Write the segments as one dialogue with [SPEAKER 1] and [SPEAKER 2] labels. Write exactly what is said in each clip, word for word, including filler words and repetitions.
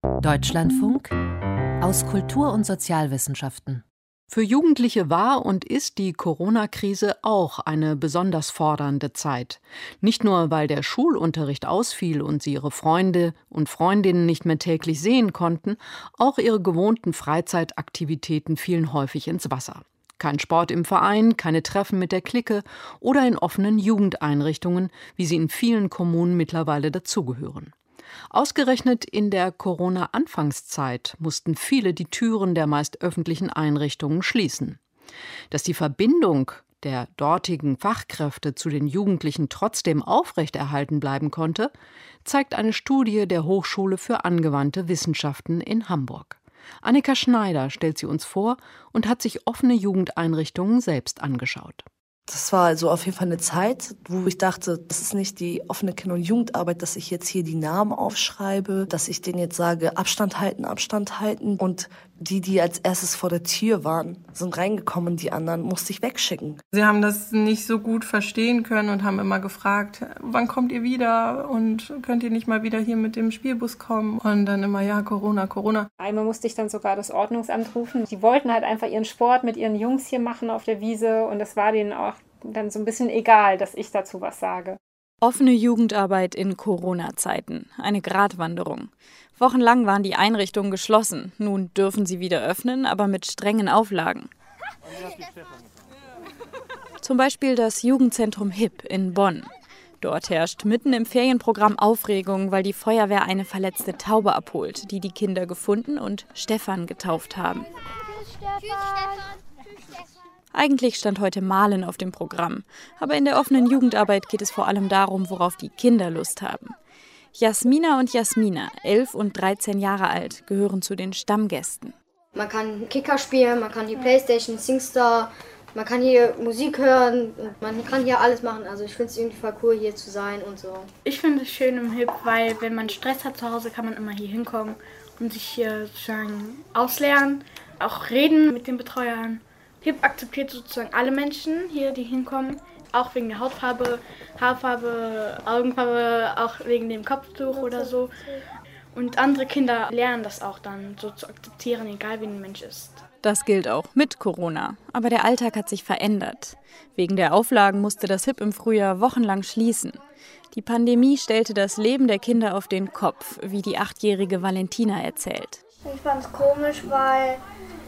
[SPEAKER 1] Deutschlandfunk aus Kultur- und Sozialwissenschaften.
[SPEAKER 2] Für Jugendliche war und ist die Corona-Krise auch eine besonders fordernde Zeit. Nicht nur, weil der Schulunterricht ausfiel und sie ihre Freunde und Freundinnen nicht mehr täglich sehen konnten, auch ihre gewohnten Freizeitaktivitäten fielen häufig ins Wasser. Kein Sport im Verein, keine Treffen mit der Clique oder in offenen Jugendeinrichtungen, wie sie in vielen Kommunen mittlerweile dazugehören. Ausgerechnet in der Corona-Anfangszeit mussten viele die Türen der meist öffentlichen Einrichtungen schließen. Dass die Verbindung der dortigen Fachkräfte zu den Jugendlichen trotzdem aufrechterhalten bleiben konnte, zeigt eine Studie der Hochschule für angewandte Wissenschaften in Hamburg. Annika Schneider stellt sie uns vor und hat sich offene Jugendeinrichtungen selbst angeschaut.
[SPEAKER 3] Das war also auf jeden Fall eine Zeit, wo ich dachte, das ist nicht die offene Kinder- und Jugendarbeit, dass ich jetzt hier die Namen aufschreibe, dass ich denen jetzt sage, Abstand halten, Abstand halten. Und die, die als erstes vor der Tür waren, sind reingekommen, die anderen musste ich wegschicken.
[SPEAKER 4] Sie haben das nicht so gut verstehen können und haben immer gefragt, wann kommt ihr wieder und könnt ihr nicht mal wieder hier mit dem Spielbus kommen? Und dann immer, ja, Corona, Corona.
[SPEAKER 5] Einmal musste ich dann sogar das Ordnungsamt rufen. Die wollten halt einfach ihren Sport mit ihren Jungs hier machen auf der Wiese und es war denen auch dann so ein bisschen egal, dass ich dazu was sage.
[SPEAKER 6] Offene Jugendarbeit in Corona-Zeiten. Eine Gratwanderung. Wochenlang waren die Einrichtungen geschlossen. Nun dürfen sie wieder öffnen, aber mit strengen Auflagen. Zum Beispiel das Jugendzentrum H I P in Bonn. Dort herrscht mitten im Ferienprogramm Aufregung, weil die Feuerwehr eine verletzte Taube abholt, die die Kinder gefunden und Stefan getauft haben. Eigentlich stand heute Malen auf dem Programm, aber in der offenen Jugendarbeit geht es vor allem darum, worauf die Kinder Lust haben. Jasmina und Jasmina, elf und dreizehn Jahre alt, gehören zu den Stammgästen.
[SPEAKER 7] Man kann Kicker spielen, man kann die Playstation, Singstar, man kann hier Musik hören, und man kann hier alles machen. Also ich finde es irgendwie voll cool, hier zu sein und so.
[SPEAKER 8] Ich finde es schön im H I P, weil wenn man Stress hat zu Hause, kann man immer hier hinkommen und sich hier sozusagen auslernen, auch reden mit den Betreuern. H I P akzeptiert sozusagen alle Menschen hier, die hinkommen, auch wegen der Hautfarbe, Haarfarbe, Augenfarbe, auch wegen dem Kopftuch oder so. Und andere Kinder lernen das auch dann so zu akzeptieren, egal wie ein Mensch ist.
[SPEAKER 6] Das gilt auch mit Corona. Aber der Alltag hat sich verändert. Wegen der Auflagen musste das H I P im Frühjahr wochenlang schließen. Die Pandemie stellte das Leben der Kinder auf den Kopf, wie die achtjährige Valentina erzählt.
[SPEAKER 9] Ich fand es komisch, weil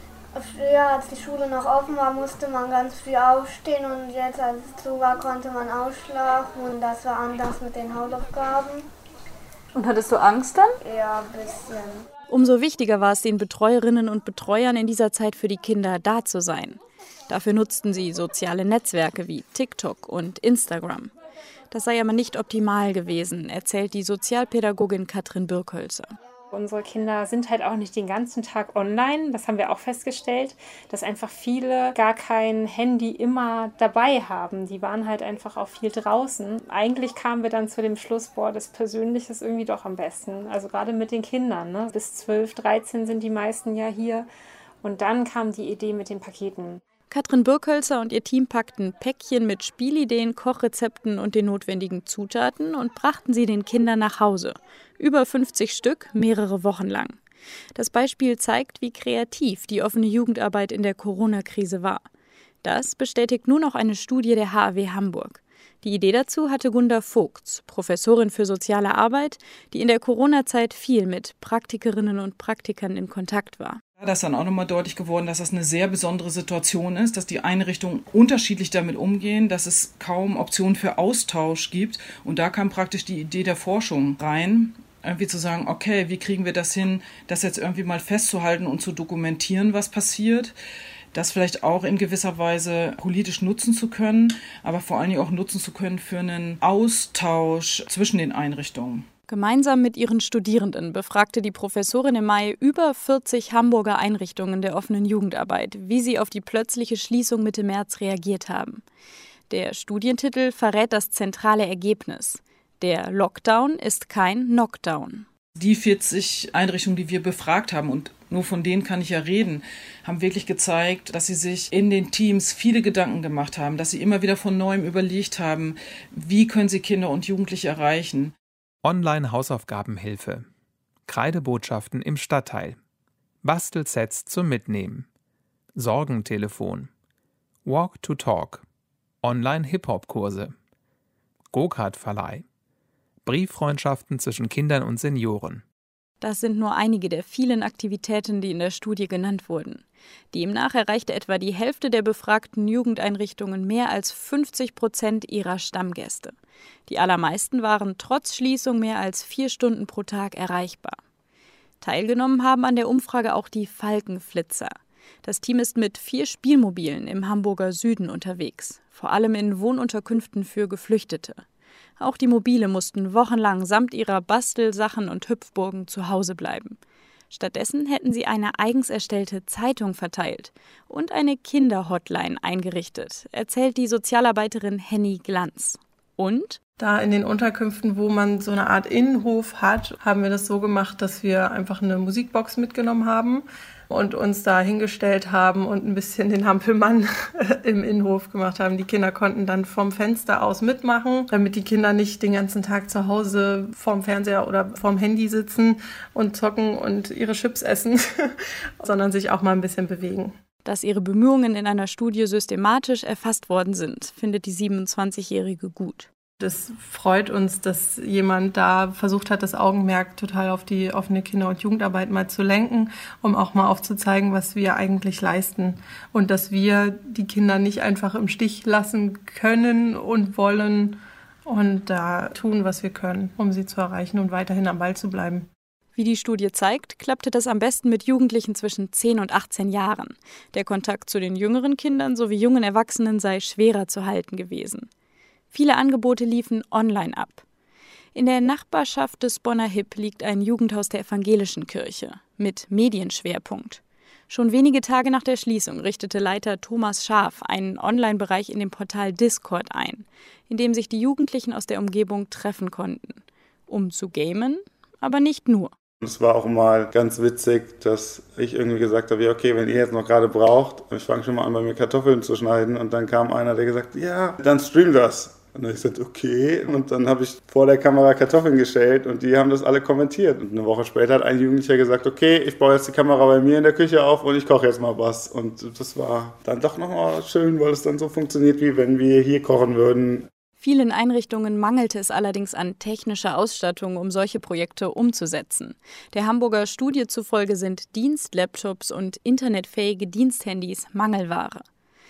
[SPEAKER 9] früher, als die Schule noch offen war, musste man ganz früh aufstehen und jetzt, als es zu war, konnte man ausschlafen und das war anders mit den Hausaufgaben.
[SPEAKER 6] Und hattest du Angst dann?
[SPEAKER 9] Ja, ein bisschen.
[SPEAKER 6] Umso wichtiger war es den Betreuerinnen und Betreuern in dieser Zeit für die Kinder da zu sein. Dafür nutzten sie soziale Netzwerke wie TikTok und Instagram. Das sei aber nicht optimal gewesen, erzählt die Sozialpädagogin Katrin Birkhölzer.
[SPEAKER 5] Unsere Kinder sind halt auch nicht den ganzen Tag online. Das haben wir auch festgestellt, dass einfach viele gar kein Handy immer dabei haben. Die waren halt einfach auch viel draußen. Eigentlich kamen wir dann zu dem Schluss, boah, das Persönliche ist irgendwie doch am besten. Also gerade mit den Kindern, ne? Bis zwölf, dreizehn sind die meisten ja hier. Und dann kam die Idee mit den Paketen.
[SPEAKER 6] Katrin Birkhölzer und ihr Team packten Päckchen mit Spielideen, Kochrezepten und den notwendigen Zutaten und brachten sie den Kindern nach Hause. Über fünfzig Stück, mehrere Wochen lang. Das Beispiel zeigt, wie kreativ die offene Jugendarbeit in der Corona-Krise war. Das bestätigt nun auch eine Studie der H A W Hamburg. Die Idee dazu hatte Gunda Vogts, Professorin für soziale Arbeit, die in der Corona-Zeit viel mit Praktikerinnen und Praktikern in Kontakt war.
[SPEAKER 10] Da ist dann auch nochmal deutlich geworden, dass das eine sehr besondere Situation ist, dass die Einrichtungen unterschiedlich damit umgehen, dass es kaum Optionen für Austausch gibt. Und da kam praktisch die Idee der Forschung rein, irgendwie zu sagen, okay, wie kriegen wir das hin, das jetzt irgendwie mal festzuhalten und zu dokumentieren, was passiert. Das vielleicht auch in gewisser Weise politisch nutzen zu können, aber vor allen Dingen auch nutzen zu können für einen Austausch zwischen den Einrichtungen.
[SPEAKER 6] Gemeinsam mit ihren Studierenden befragte die Professorin im Mai über vierzig Hamburger Einrichtungen der offenen Jugendarbeit, wie sie auf die plötzliche Schließung Mitte März reagiert haben. Der Studientitel verrät das zentrale Ergebnis. Der Lockdown ist kein Knockdown.
[SPEAKER 10] Die vierzig Einrichtungen, die wir befragt haben, und nur von denen kann ich ja reden, haben wirklich gezeigt, dass sie sich in den Teams viele Gedanken gemacht haben, dass sie immer wieder von Neuem überlegt haben, wie können sie Kinder und Jugendliche erreichen.
[SPEAKER 11] Online-Hausaufgabenhilfe. Kreidebotschaften im Stadtteil, Bastelsets zum Mitnehmen, Sorgentelefon, Walk to Talk, Online-Hip-Hop-Kurse, Go-Kart-Verleih, Brieffreundschaften zwischen Kindern und Senioren.
[SPEAKER 6] Das sind nur einige der vielen Aktivitäten, die in der Studie genannt wurden. Demnach erreichte etwa die Hälfte der befragten Jugendeinrichtungen mehr als fünfzig Prozent ihrer Stammgäste. Die allermeisten waren trotz Schließung mehr als vier Stunden pro Tag erreichbar. Teilgenommen haben an der Umfrage auch die Falkenflitzer. Das Team ist mit vier Spielmobilen im Hamburger Süden unterwegs, vor allem in Wohnunterkünften für Geflüchtete. Auch die Mobile mussten wochenlang samt ihrer Bastelsachen und Hüpfburgen zu Hause bleiben. Stattdessen hätten sie eine eigens erstellte Zeitung verteilt und eine Kinderhotline eingerichtet, erzählt die Sozialarbeiterin Henny Glanz. Und?
[SPEAKER 4] Da in den Unterkünften, wo man so eine Art Innenhof hat, haben wir das so gemacht, dass wir einfach eine Musikbox mitgenommen haben und uns da hingestellt haben und ein bisschen den Hampelmann im Innenhof gemacht haben. Die Kinder konnten dann vom Fenster aus mitmachen, damit die Kinder nicht den ganzen Tag zu Hause vorm Fernseher oder vorm Handy sitzen und zocken und ihre Chips essen, sondern sich auch mal ein bisschen bewegen.
[SPEAKER 6] Dass ihre Bemühungen in einer Studie systematisch erfasst worden sind, findet die siebenundzwanzigjährige gut.
[SPEAKER 4] Es freut uns, dass jemand da versucht hat, das Augenmerk total auf die offene Kinder- und Jugendarbeit mal zu lenken, um auch mal aufzuzeigen, was wir eigentlich leisten und dass wir die Kinder nicht einfach im Stich lassen können und wollen und da tun, was wir können, um sie zu erreichen und weiterhin am Ball zu bleiben.
[SPEAKER 6] Wie die Studie zeigt, klappte das am besten mit Jugendlichen zwischen zehn und achtzehn Jahren. Der Kontakt zu den jüngeren Kindern sowie jungen Erwachsenen sei schwerer zu halten gewesen. Viele Angebote liefen online ab. In der Nachbarschaft des Bonner Hip liegt ein Jugendhaus der evangelischen Kirche mit Medienschwerpunkt. Schon wenige Tage nach der Schließung richtete Leiter Thomas Scharf einen Online-Bereich in dem Portal Discord ein, in dem sich die Jugendlichen aus der Umgebung treffen konnten. Um zu gamen, aber nicht nur.
[SPEAKER 12] Es war auch mal ganz witzig, dass ich irgendwie gesagt habe, ja okay, wenn ihr jetzt noch gerade braucht, ich fange schon mal an, bei mir Kartoffeln zu schneiden. Und dann kam einer, der gesagt hat, ja, dann stream das. Und dann habe ich gesagt, okay. Und dann habe ich vor der Kamera Kartoffeln gestellt und die haben das alle kommentiert. Und eine Woche später hat ein Jugendlicher gesagt, okay, ich baue jetzt die Kamera bei mir in der Küche auf und ich koche jetzt mal was. Und das war dann doch nochmal schön, weil es dann so funktioniert, wie wenn wir hier kochen würden.
[SPEAKER 6] Vielen Einrichtungen mangelte es allerdings an technischer Ausstattung, um solche Projekte umzusetzen. Der Hamburger Studie zufolge sind Dienstlaptops und internetfähige Diensthandys Mangelware.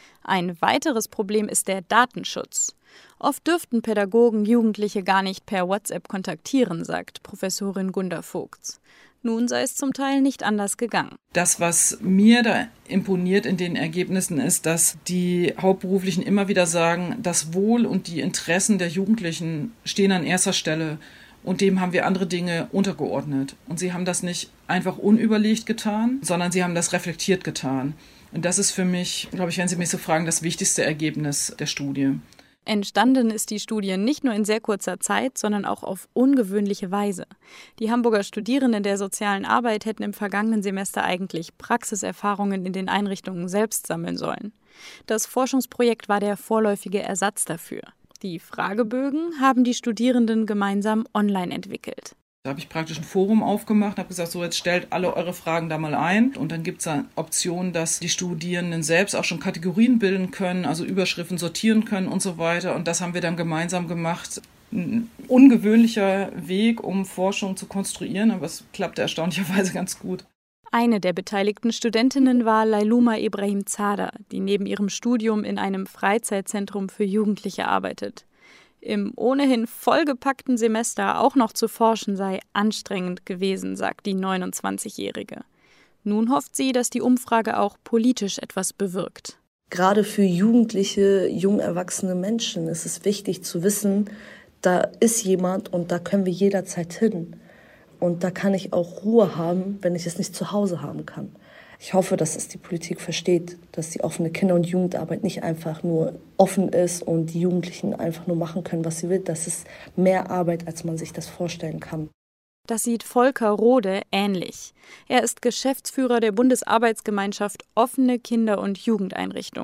[SPEAKER 6] Ein weiteres Problem ist der Datenschutz. Oft dürften Pädagogen Jugendliche gar nicht per WhatsApp kontaktieren, sagt Professorin Gunda Vogts. Nun sei es zum Teil nicht anders gegangen.
[SPEAKER 10] Das, was mir da imponiert in den Ergebnissen, ist, dass die Hauptberuflichen immer wieder sagen, das Wohl und die Interessen der Jugendlichen stehen an erster Stelle und dem haben wir andere Dinge untergeordnet. Und sie haben das nicht einfach unüberlegt getan, sondern sie haben das reflektiert getan. Und das ist für mich, glaube ich, wenn Sie mich so fragen, das wichtigste Ergebnis der Studie.
[SPEAKER 6] Entstanden ist die Studie nicht nur in sehr kurzer Zeit, sondern auch auf ungewöhnliche Weise. Die Hamburger Studierenden der sozialen Arbeit hätten im vergangenen Semester eigentlich Praxiserfahrungen in den Einrichtungen selbst sammeln sollen. Das Forschungsprojekt war der vorläufige Ersatz dafür. Die Fragebögen haben die Studierenden gemeinsam online entwickelt.
[SPEAKER 10] Da habe ich praktisch ein Forum aufgemacht und habe gesagt, so jetzt stellt alle eure Fragen da mal ein. Und dann gibt es eine Option, dass die Studierenden selbst auch schon Kategorien bilden können, also Überschriften sortieren können und so weiter. Und das haben wir dann gemeinsam gemacht. Ein ungewöhnlicher Weg, um Forschung zu konstruieren, aber es klappte erstaunlicherweise ganz gut.
[SPEAKER 6] Eine der beteiligten Studentinnen war Lailuma Ibrahim Zada, die neben ihrem Studium in einem Freizeitzentrum für Jugendliche arbeitet. Im ohnehin vollgepackten Semester auch noch zu forschen sei anstrengend gewesen, sagt die neunundzwanzigjährige. Nun hofft sie, dass die Umfrage auch politisch etwas bewirkt.
[SPEAKER 3] Gerade für jugendliche, jung erwachsene Menschen ist es wichtig zu wissen, da ist jemand und da können wir jederzeit hin. Und da kann ich auch Ruhe haben, wenn ich es nicht zu Hause haben kann. Ich hoffe, dass es die Politik versteht, dass die offene Kinder- und Jugendarbeit nicht einfach nur offen ist und die Jugendlichen einfach nur machen können, was sie will. Das ist mehr Arbeit, als man sich das vorstellen kann.
[SPEAKER 6] Das sieht Volker Rode ähnlich. Er ist Geschäftsführer der Bundesarbeitsgemeinschaft Offene Kinder- und Jugendeinrichtungen.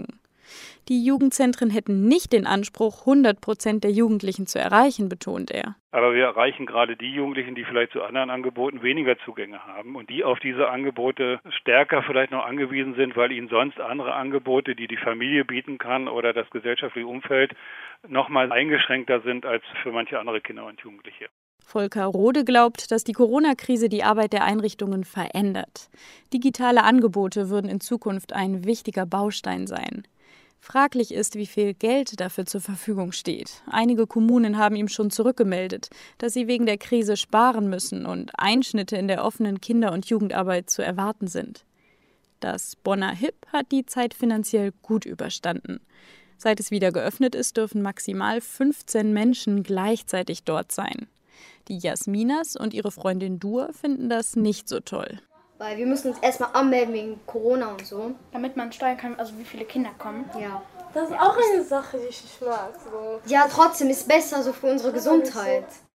[SPEAKER 6] Die Jugendzentren hätten nicht den Anspruch, hundert Prozent der Jugendlichen zu erreichen, betont er.
[SPEAKER 13] Aber wir erreichen gerade die Jugendlichen, die vielleicht zu anderen Angeboten weniger Zugänge haben und die auf diese Angebote stärker vielleicht noch angewiesen sind, weil ihnen sonst andere Angebote, die die Familie bieten kann oder das gesellschaftliche Umfeld, noch mal eingeschränkter sind als für manche andere Kinder und Jugendliche.
[SPEAKER 6] Volker Rode glaubt, dass die Corona-Krise die Arbeit der Einrichtungen verändert. Digitale Angebote würden in Zukunft ein wichtiger Baustein sein. Fraglich ist, wie viel Geld dafür zur Verfügung steht. Einige Kommunen haben ihm schon zurückgemeldet, dass sie wegen der Krise sparen müssen und Einschnitte in der offenen Kinder- und Jugendarbeit zu erwarten sind. Das Bonner Hip hat die Zeit finanziell gut überstanden. Seit es wieder geöffnet ist, dürfen maximal fünfzehn Menschen gleichzeitig dort sein. Die Jasminas und ihre Freundin Dur finden das nicht so toll.
[SPEAKER 7] Weil wir müssen uns erstmal anmelden wegen Corona und so.
[SPEAKER 8] Damit man steuern kann, also wie viele Kinder kommen.
[SPEAKER 7] Ja.
[SPEAKER 9] Das ist auch eine Sache, die ich nicht mag. So.
[SPEAKER 7] Ja, trotzdem ist besser so für unsere Gesundheit.